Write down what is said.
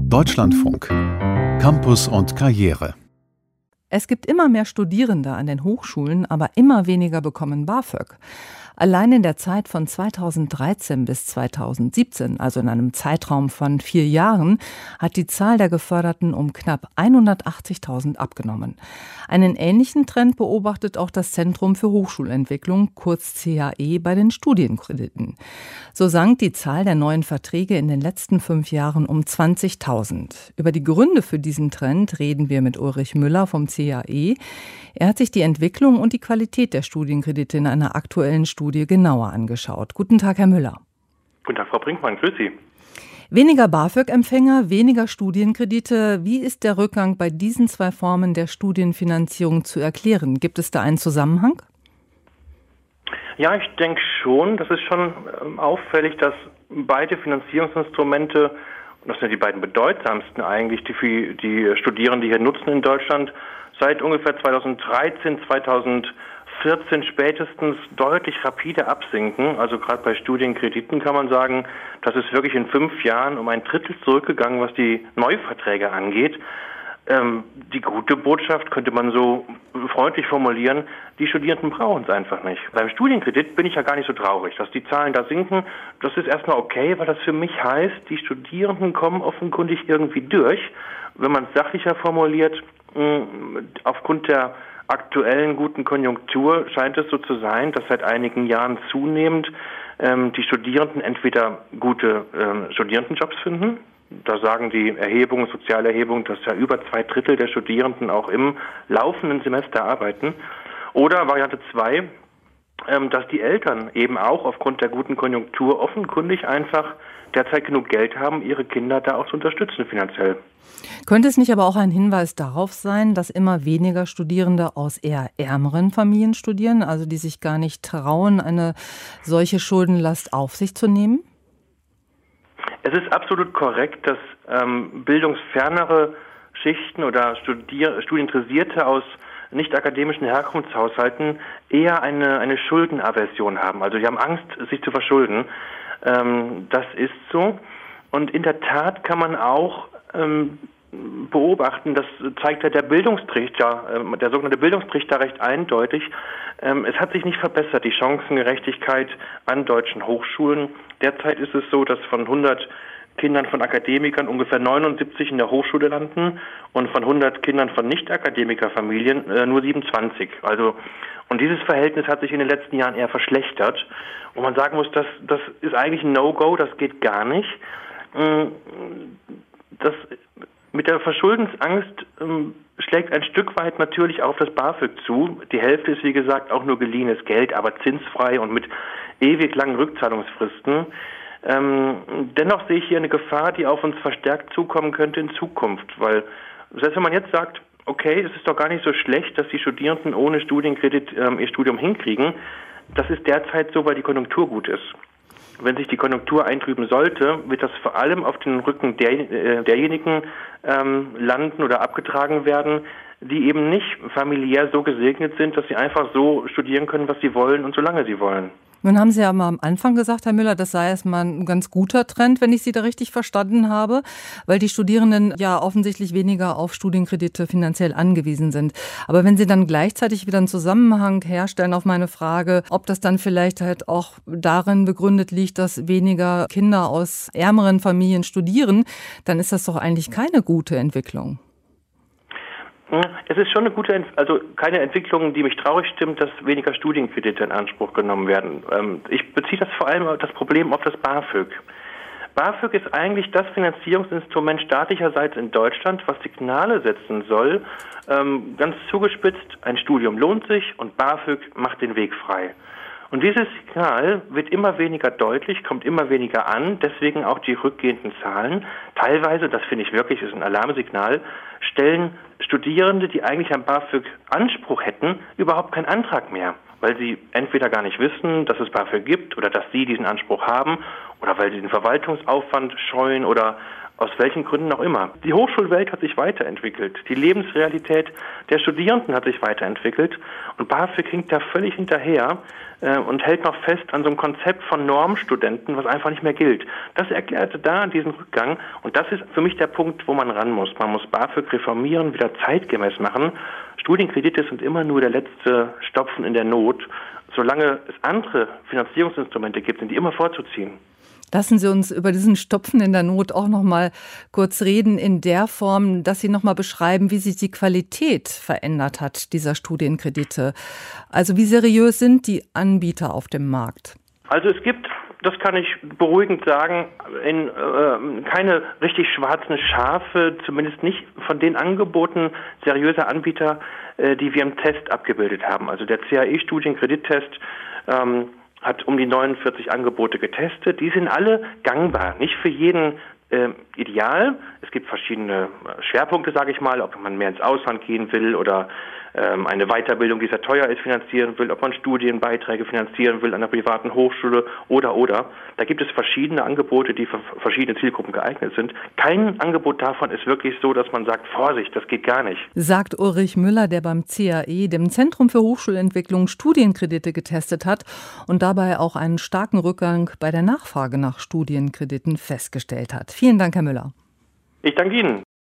Deutschlandfunk. Campus und Karriere. Es gibt immer mehr Studierende an den Hochschulen, aber immer weniger bekommen BAföG. Allein in der Zeit von 2013 bis 2017, also in einem Zeitraum von 4 Jahren, hat die Zahl der Geförderten um knapp 180.000 abgenommen. Einen ähnlichen Trend beobachtet auch das Zentrum für Hochschulentwicklung, kurz CHE, bei den Studienkrediten. So sank die Zahl der neuen Verträge in den letzten 5 Jahren um 20.000. Über die Gründe für diesen Trend reden wir mit Ulrich Müller vom CHE. Er hat sich die Entwicklung und die Qualität der Studienkredite in einer aktuellen Studie genauer angeschaut. Guten Tag, Herr Müller. Guten Tag, Frau Brinkmann. Grüß Sie. Weniger BAföG-Empfänger, weniger Studienkredite. Wie ist der Rückgang bei diesen 2 Formen der Studienfinanzierung zu erklären? Gibt es da einen Zusammenhang? Ja, ich denke schon. Das ist schon auffällig, dass beide Finanzierungsinstrumente, und das sind die beiden bedeutsamsten eigentlich, die für die Studierende hier nutzen in Deutschland, seit ungefähr 2013, 2014 spätestens deutlich rapide absinken. Also gerade bei Studienkrediten kann man sagen, das ist wirklich in 5 Jahren um 1/3 zurückgegangen, was die Neuverträge angeht. Die gute Botschaft könnte man so freundlich formulieren, die Studierenden brauchen es einfach nicht. Beim Studienkredit bin ich ja gar nicht so traurig, dass die Zahlen da sinken. Das ist erstmal okay, weil das für mich heißt, die Studierenden kommen offenkundig irgendwie durch. Wenn man es sachlicher formuliert, aufgrund der aktuellen guten Konjunktur scheint es so zu sein, dass seit einigen Jahren zunehmend die Studierenden entweder gute Studierendenjobs finden. Da sagen die Erhebungen, Sozialerhebungen, dass ja über 2/3 der Studierenden auch im laufenden Semester arbeiten. Oder Variante 2, dass die Eltern eben auch aufgrund der guten Konjunktur offenkundig einfach derzeit genug Geld haben, ihre Kinder da auch zu unterstützen finanziell. Könnte es nicht aber auch ein Hinweis darauf sein, dass immer weniger Studierende aus eher ärmeren Familien studieren, also die sich gar nicht trauen, eine solche Schuldenlast auf sich zu nehmen? Es ist absolut korrekt, dass bildungsfernere Schichten oder Studieninteressierte aus nicht-akademischen Herkunftshaushalten eher eine Schuldenaversion haben. Also die haben Angst, sich zu verschulden. Das ist so. Und in der Tat kann man auch beobachten, das zeigt ja der Bildungstrichter, der sogenannte Bildungstrichter recht eindeutig. Es hat sich nicht verbessert, die Chancengerechtigkeit an deutschen Hochschulen. Derzeit ist es so, dass von 100 Kindern von Akademikern ungefähr 79 in der Hochschule landen und von 100 Kindern von Nicht-Akademikerfamilien nur 27. Und dieses Verhältnis hat sich in den letzten Jahren eher verschlechtert. Und man sagen muss, das ist eigentlich ein No-Go, das geht gar nicht. Das mit der Verschuldensangst schlägt ein Stück weit natürlich auch das BAföG zu. Die Hälfte ist, wie gesagt, auch nur geliehenes Geld, aber zinsfrei und mit ewig langen Rückzahlungsfristen. Dennoch sehe ich hier eine Gefahr, die auf uns verstärkt zukommen könnte in Zukunft, weil selbst wenn man jetzt sagt, okay, es ist doch gar nicht so schlecht, dass die Studierenden ohne Studienkredit ihr Studium hinkriegen, das ist derzeit so, weil die Konjunktur gut ist. Wenn sich die Konjunktur eintrüben sollte, wird das vor allem auf den Rücken derjenigen landen oder abgetragen werden, die eben nicht familiär so gesegnet sind, dass sie einfach so studieren können, was sie wollen und solange sie wollen. Nun haben Sie ja mal am Anfang gesagt, Herr Müller, das sei erstmal ein ganz guter Trend, wenn ich Sie da richtig verstanden habe, weil die Studierenden ja offensichtlich weniger auf Studienkredite finanziell angewiesen sind. Aber wenn Sie dann gleichzeitig wieder einen Zusammenhang herstellen auf meine Frage, ob das dann vielleicht halt auch darin begründet liegt, dass weniger Kinder aus ärmeren Familien studieren, dann ist das doch eigentlich keine gute Entwicklung. Es ist schon keine Entwicklung, die mich traurig stimmt, dass weniger Studienkredite in Anspruch genommen werden. Ich beziehe das vor allem das Problem auf das BAföG. BAföG ist eigentlich das Finanzierungsinstrument staatlicherseits in Deutschland, was Signale setzen soll. Ganz zugespitzt, ein Studium lohnt sich und BAföG macht den Weg frei. Und dieses Signal wird immer weniger deutlich, kommt immer weniger an, deswegen auch die rückgehenden Zahlen. Teilweise, das finde ich wirklich, ist ein Alarmsignal, stellen Studierende, die eigentlich am BAföG Anspruch hätten, überhaupt keinen Antrag mehr, weil sie entweder gar nicht wissen, dass es BAföG gibt oder dass sie diesen Anspruch haben oder weil sie den Verwaltungsaufwand scheuen oder aus welchen Gründen auch immer. Die Hochschulwelt hat sich weiterentwickelt. Die Lebensrealität der Studierenden hat sich weiterentwickelt. Und BAföG hinkt da völlig hinterher und hält noch fest an so einem Konzept von Normstudenten, was einfach nicht mehr gilt. Das erklärte da diesen Rückgang. Und das ist für mich der Punkt, wo man ran muss. Man muss BAföG reformieren, wieder zeitgemäß machen. Studienkredite sind immer nur der letzte Stopfen in der Not. Solange es andere Finanzierungsinstrumente gibt, sind die immer vorzuziehen. Lassen Sie uns über diesen Stopfen in der Not auch noch mal kurz reden, in der Form, dass Sie noch mal beschreiben, wie sich die Qualität verändert hat dieser Studienkredite. Also wie seriös sind die Anbieter auf dem Markt? Also es gibt, das kann ich beruhigend sagen, keine richtig schwarzen Schafe, zumindest nicht von den Angeboten seriöser Anbieter, die wir im Test abgebildet haben. Also der CAE-Studienkredit-Test hat um die 49 Angebote getestet. Die sind alle gangbar, nicht für jeden ideal. Es gibt verschiedene Schwerpunkte, sage ich mal, ob man mehr ins Ausland gehen will oder eine Weiterbildung, die sehr teuer ist, finanzieren will, ob man Studienbeiträge finanzieren will an einer privaten Hochschule oder. Da gibt es verschiedene Angebote, die für verschiedene Zielgruppen geeignet sind. Kein Angebot davon ist wirklich so, dass man sagt, Vorsicht, das geht gar nicht. Sagt Ulrich Müller, der beim CAE, dem Zentrum für Hochschulentwicklung, Studienkredite getestet hat und dabei auch einen starken Rückgang bei der Nachfrage nach Studienkrediten festgestellt hat. Vielen Dank, Herr Müller. Ich danke Ihnen.